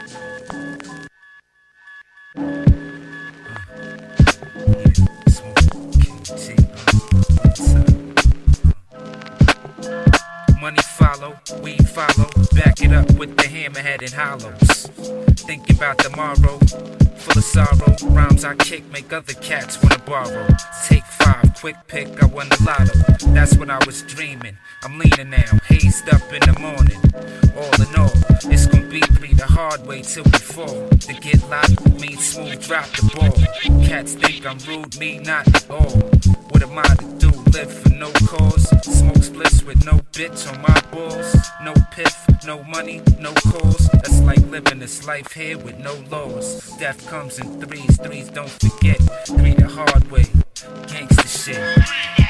Money follow, weed follow, back it up with the hammerhead and hollows. Thinking about tomorrow, full of sorrow. Rhymes I kick make other cats wanna borrow. Take 5, quick pick, I won the lotto. That's what I was dreaming. I'm leaning now, hazed up in the morning. All in all, it's gonna be the hard way till we fall. To get locked means smooth, drop the ball. Cats think I'm rude, me not at all. What am I to do? Live for no cause? Smoke splits with no bitch on my balls. No piff, no money, no cause. That's like living this life here with no laws. Death comes in threes, don't forget. 3 the hard way, gangsta shit.